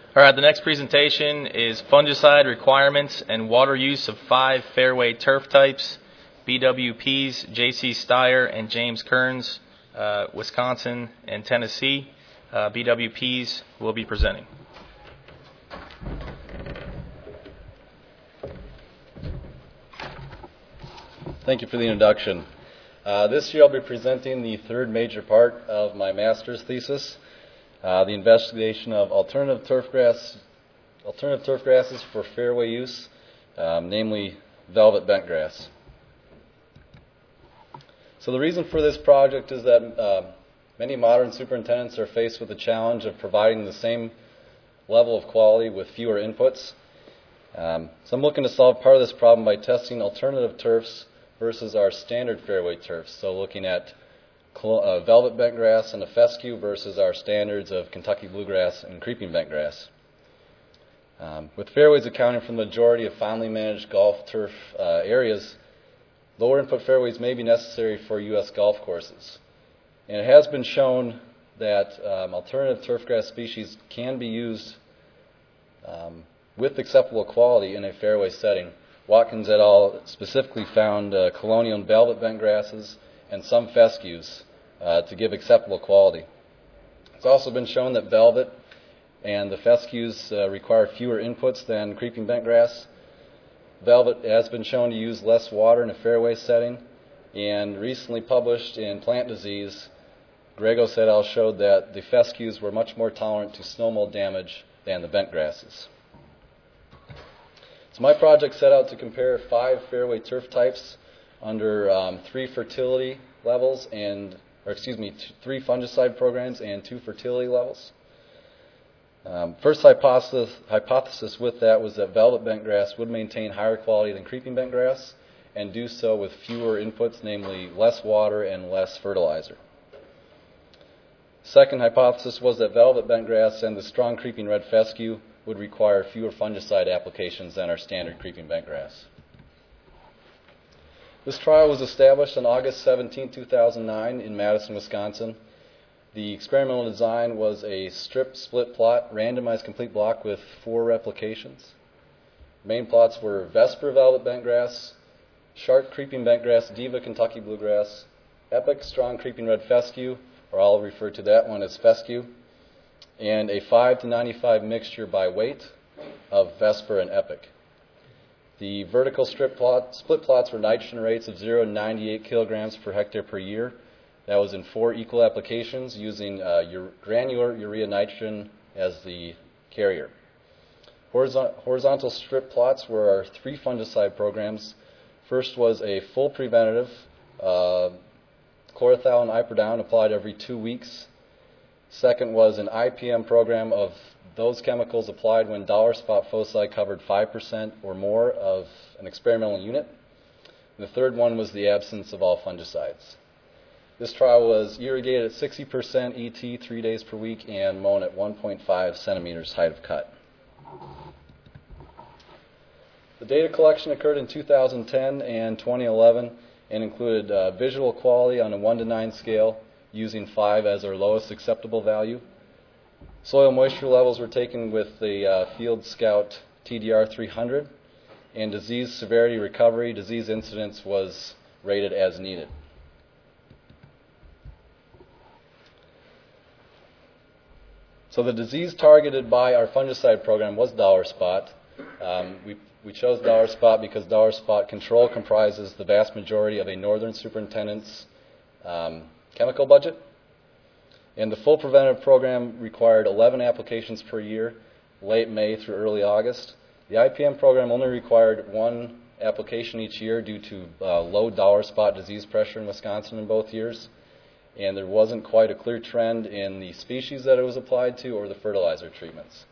All right, the next presentation is fungicide requirements and water use of 5 fairway turf types. BWPs J.C. Steyer and James Kearns, Wisconsin and Tennessee. BWPs will be presenting. Thank you for the introduction. This year I'll be presenting the third major part of my master's thesis, the investigation of alternative turf grasses for fairway use, namely velvet bentgrass. So the reason for this project is that many modern superintendents are faced with the challenge of providing the same level of quality with fewer inputs. So I'm looking to solve part of this problem by testing alternative turfs versus our standard fairway turfs. So looking at velvet bentgrass and a fescue versus our standards of Kentucky bluegrass and creeping bentgrass. With fairways accounting for the majority of finely managed golf turf areas, lower input fairways may be necessary for U.S. golf courses. And it has been shown that alternative turfgrass species can be used with acceptable quality in a fairway setting. Watkins et al. Specifically found colonial and velvet bentgrasses and some fescues to give acceptable quality. It's also been shown that velvet and the fescues require fewer inputs than creeping bentgrass. Velvet has been shown to use less water in a fairway setting, and recently published in Plant Disease, Gregos et al. Showed that the fescues were much more tolerant to snow mold damage than the bentgrasses. So my project set out to compare 5 fairway turf types under 3 fertility levels and, 3 fungicide programs and 2 fertility levels. First hypothesis with that was that velvet bentgrass would maintain higher quality than creeping bentgrass and do so with fewer inputs, namely less water and less fertilizer. Second hypothesis was that velvet bentgrass and the strong creeping red fescue would require fewer fungicide applications than our standard creeping bentgrass. This trial was established on August 17, 2009 in Madison, Wisconsin. The experimental design was a strip split plot, randomized complete block with 4 replications. Main plots were Vesper velvet bentgrass, Shark creeping bentgrass, Diva Kentucky bluegrass, Epic strong creeping red fescue, or I'll refer to that one as fescue, and a 5 to 95 mixture by weight of Vesper and Epic. The vertical split plots were nitrogen rates of 0 to 98 kilograms per hectare per year. That was in 4 equal applications using granular urea nitrogen as the carrier. Horizontal strip plots were our 3 fungicide programs. First was a full preventative, chlorothalonil iprodon applied every 2 weeks. Second was an IPM program of those chemicals applied when dollar spot foci covered 5% or more of an experimental unit. And the third one was the absence of all fungicides. This trial was irrigated at 60% ET 3 days per week and mown at 1.5 centimeters height of cut. The data collection occurred in 2010 and 2011 and included visual quality on a 1 to 9 scale, using 5 as our lowest acceptable value. Soil moisture levels were taken with the Field Scout TDR 300, and disease severity recovery, disease incidence was rated as needed. So the disease targeted by our fungicide program was dollar spot. We chose dollar spot because dollar spot control comprises the vast majority of a northern superintendent's chemical budget. And the full preventative program required 11 applications per year, late May through early August. The IPM program only required 1 application each year due to low dollar spot disease pressure in Wisconsin in both years. And there wasn't quite a clear trend in the species that it was applied to or the fertilizer treatments.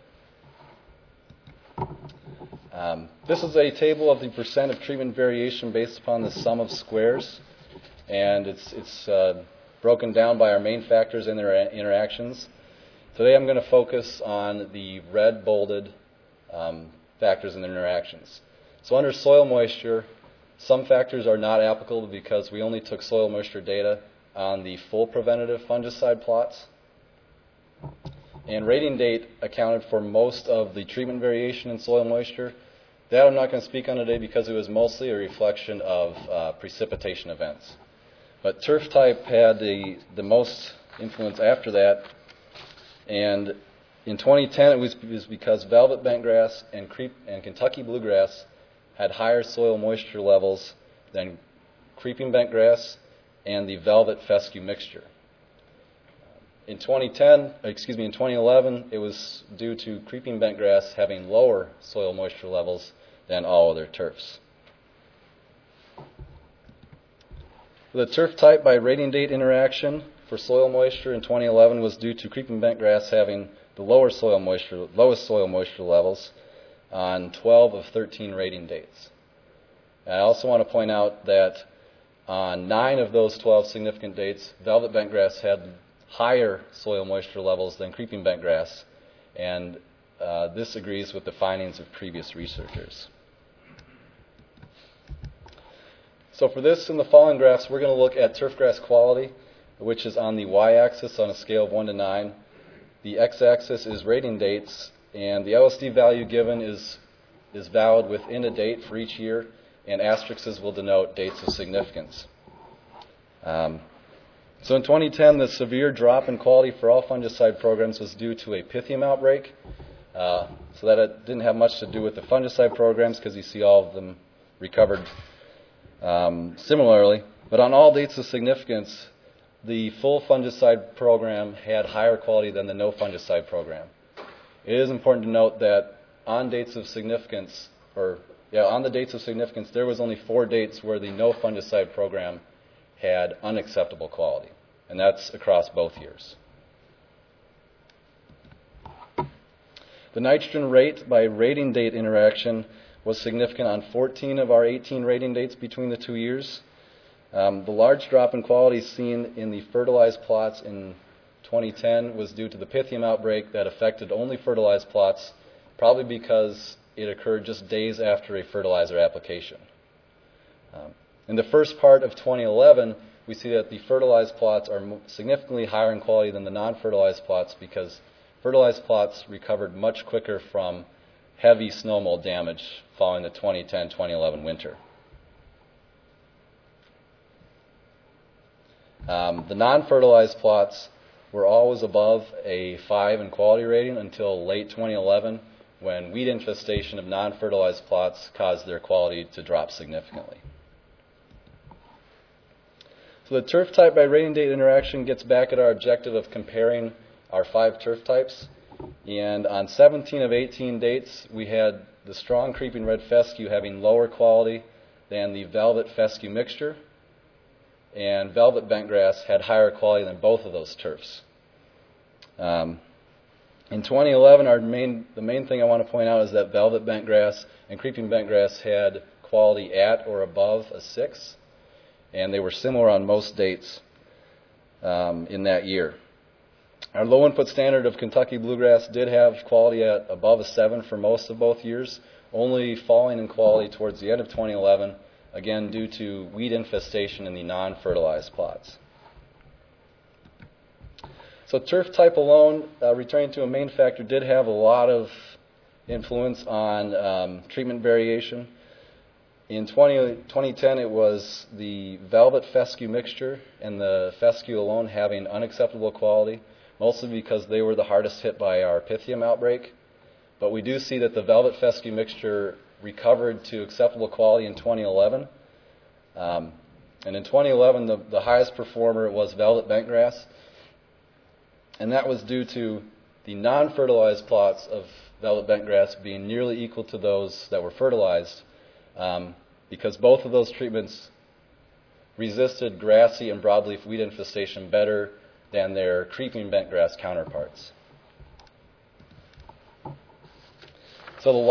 This is a table of the percent of treatment variation based upon the sum of squares. And it's broken down by our main factors and their interactions. Today I'm going to focus on the red bolded factors and their interactions. So under soil moisture, some factors are not applicable because we only took soil moisture data on the full preventative fungicide plots. And rating date accounted for most of the treatment variation in soil moisture. That I'm not going to speak on today because it was mostly a reflection of precipitation events. But turf type had the most influence after that. And in 2010, it was because velvet bentgrass and Kentucky bluegrass had higher soil moisture levels than creeping bentgrass and the velvet fescue mixture. In 2011, it was due to creeping bentgrass having lower soil moisture levels than all other turfs. The turf type by rating date interaction for soil moisture in 2011 was due to creeping bentgrass having the lowest soil moisture levels on 12 of 13 rating dates. And I also want to point out that on 9 of those 12 significant dates, velvet bentgrass had higher soil moisture levels than creeping bentgrass, and this agrees with the findings of previous researchers. So for this and the following graphs, we're going to look at turfgrass quality, which is on the y-axis on a scale of 1 to 9. The x-axis is rating dates, and the LSD value given is valid within a date for each year, and asterisks will denote dates of significance. So in 2010, the severe drop in quality for all fungicide programs was due to a Pythium outbreak. So that it didn't have much to do with the fungicide programs because you see all of them recovered similarly. But on all dates of significance, the full fungicide program had higher quality than the no fungicide program. It is important to note that on dates of significance, there was only 4 dates where the no fungicide program had unacceptable quality, and that's across both years. The nitrogen rate by rating date interaction was significant on 14 of our 18 rating dates between the 2 years. The large drop in quality seen in the fertilized plots in 2010 was due to the Pythium outbreak that affected only fertilized plots, probably because it occurred just days after a fertilizer application. In the first part of 2011, we see that the fertilized plots are significantly higher in quality than the non-fertilized plots because fertilized plots recovered much quicker from heavy snow mold damage following the 2010-2011 winter. The non-fertilized plots were always above a 5 in quality rating until late 2011 when weed infestation of non-fertilized plots caused their quality to drop significantly. So the turf type by rating date interaction gets back at our objective of comparing our 5 turf types. And on 17 of 18 dates, we had the strong creeping red fescue having lower quality than the velvet fescue mixture, and velvet bentgrass had higher quality than both of those turfs. In 2011, the main thing I want to point out is that velvet bentgrass and creeping bentgrass had quality at or above a 6, and they were similar on most dates in that year. Our low input standard of Kentucky bluegrass did have quality at above a 7 for most of both years, only falling in quality towards the end of 2011, again due to weed infestation in the non-fertilized plots. So turf type alone, returning to a main factor, did have a lot of influence on treatment variation. In 2010, it was the velvet fescue mixture and the fescue alone having unacceptable quality, mostly because they were the hardest hit by our Pythium outbreak. But we do see that the velvet fescue mixture recovered to acceptable quality in 2011. And in 2011, the highest performer was velvet bentgrass. And that was due to the non-fertilized plots of velvet bentgrass being nearly equal to those that were fertilized, because both of those treatments resisted grassy and broadleaf weed infestation better than their creeping bentgrass counterparts. So the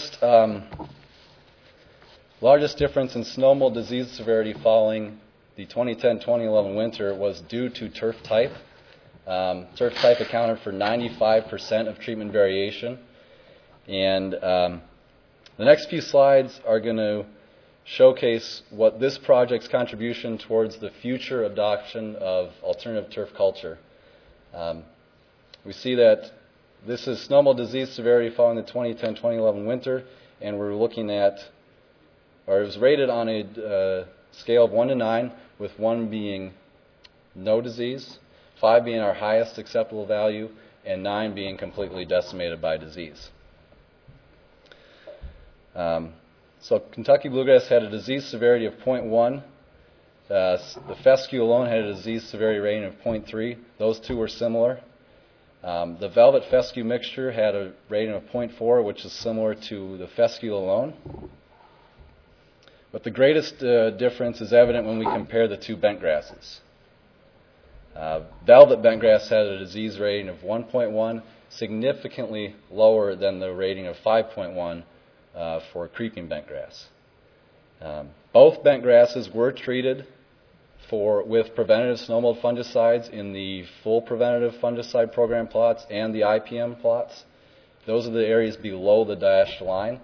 largest difference in snow mold disease severity following the 2010-2011 winter was due to turf type. Turf type accounted for 95% of treatment variation. And the next few slides are going to showcase what this project's contribution towards the future adoption of alternative turf culture. We see that This is snowmole disease severity following the 2010-2011 winter, and we're looking at, or it was rated on a scale of 1 to 9, with 1 being no disease, 5 being our highest acceptable value, and 9 being completely decimated by disease. So Kentucky bluegrass had a disease severity of 0.1. The fescue alone had a disease severity rating of 0.3. Those two were similar. The velvet fescue mixture had a rating of 0.4, which is similar to the fescue alone. But the greatest difference is evident when we compare the two bent grasses. Velvet bentgrass had a disease rating of 1.1, significantly lower than the rating of 5.1 for creeping bentgrass. Both bentgrasses were treated with preventative snowmold fungicides in the full preventative fungicide program plots and the IPM plots. Those are the areas below the dashed line.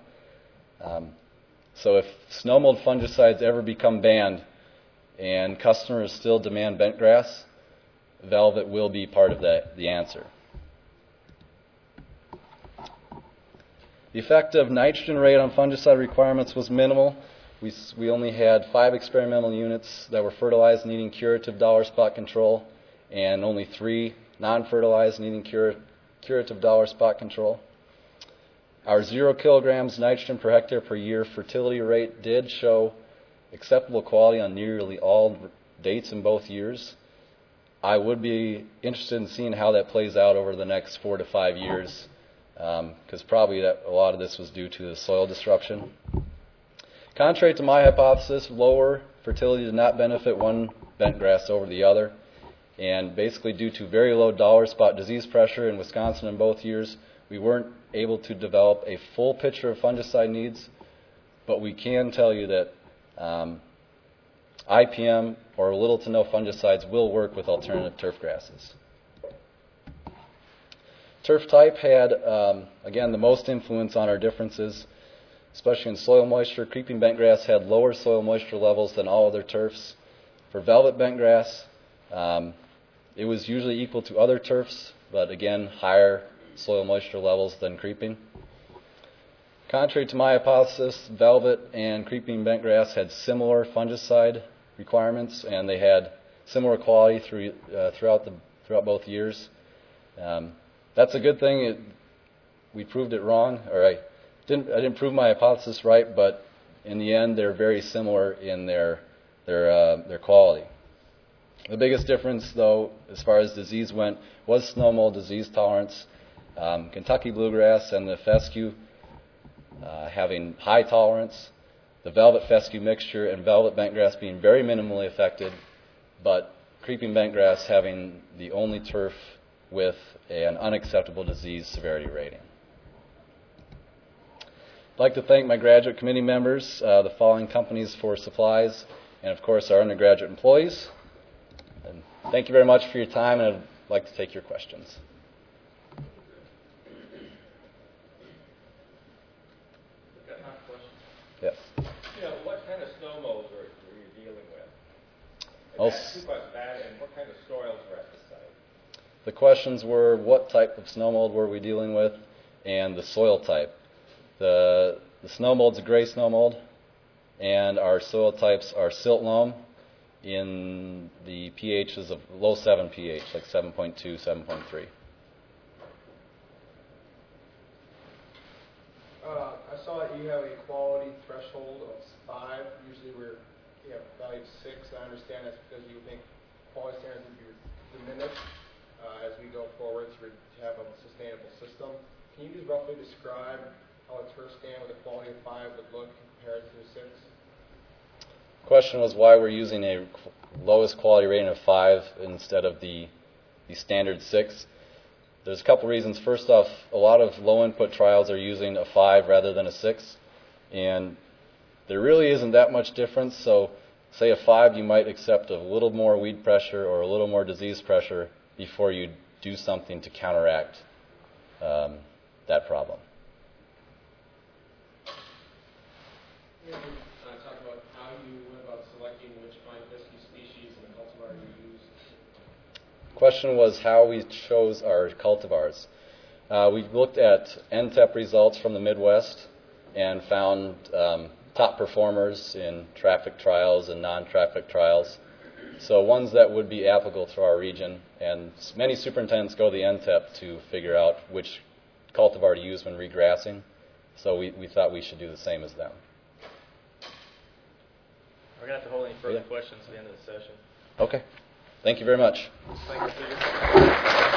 So if snowmold fungicides ever become banned and customers still demand bentgrass, velvet will be part of the answer. The effect of nitrogen rate on fungicide requirements was minimal. We only had 5 experimental units that were fertilized needing curative dollar spot control, and only 3 non-fertilized needing curative dollar spot control. Our 0 kilograms nitrogen per hectare per year fertility rate did show acceptable quality on nearly all dates in both years. I would be interested in seeing how that plays out over the next 4 to 5 years, because probably a lot of this was due to the soil disruption. Contrary to my hypothesis, lower fertility did not benefit one bentgrass over the other, and basically due to very low dollar spot disease pressure in Wisconsin in both years, we weren't able to develop a full picture of fungicide needs, but we can tell you that IPM or little to no fungicides will work with alternative turf grasses. Turf type had, again, the most influence on our differences, especially in soil moisture. Creeping bentgrass had lower soil moisture levels than all other turfs. For velvet bentgrass, it was usually equal to other turfs, but again, higher soil moisture levels than creeping. Contrary to my hypothesis, velvet and creeping bentgrass had similar fungicide requirements, and they had similar quality throughout both years. That's a good thing. We proved it wrong, or I didn't prove my hypothesis right, but in the end, they're very similar in their quality. The biggest difference, though, as far as disease went, was snowmold disease tolerance. Kentucky bluegrass and the fescue having high tolerance, the velvet fescue mixture and velvet bentgrass being very minimally affected, but creeping bentgrass having the only turf with an unacceptable disease severity rating. I'd like to thank my graduate committee members, the following companies for supplies, and of course our undergraduate employees. And thank you very much for your time, and I'd like to take your questions. Yes. You know, what kind of snow molds were you dealing with? And what kind of soils were at the site? The questions were what type of snow mold were we dealing with and the soil type. The snow mold's a gray snow mold, and our soil types are silt loam in the pHs of low 7 pH, like 7.2, 7.3. I saw that you have a quality threshold of 5. Usually you have value of 6. I understand that's because you think quality standards would be diminished as we go forward to have a sustainable system. Can you just roughly describe how a turf stand with a quality of 5 would look compared to a 6? The question was why we're using a lowest quality rating of 5 instead of the standard 6. There's a couple reasons. First off, a lot of low input trials are using a 5 rather than a 6, and there really isn't that much difference. So say a 5, you might accept a little more weed pressure or a little more disease pressure before you do something to counteract that problem. Talk about how you went about selecting which fine fescue species and cultivar you used. The question was how we chose our cultivars. We looked at NTEP results from the Midwest and found top performers in traffic trials and non-traffic trials. So ones that would be applicable to our region. And many superintendents go to the NTEP to figure out which cultivar to use when regrassing. So we thought we should do the same as them. We're going to have to hold any further questions at the end of the session. Okay. Thank you very much. Thank you, Peter.